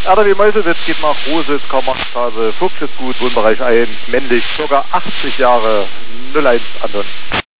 RW Meuselwitz, Dietmar Roses, Karl-Marx-Straße, Fuchs ist gut, Wohnbereich 1, männlich, ca. 80 Jahre, 01 Anton.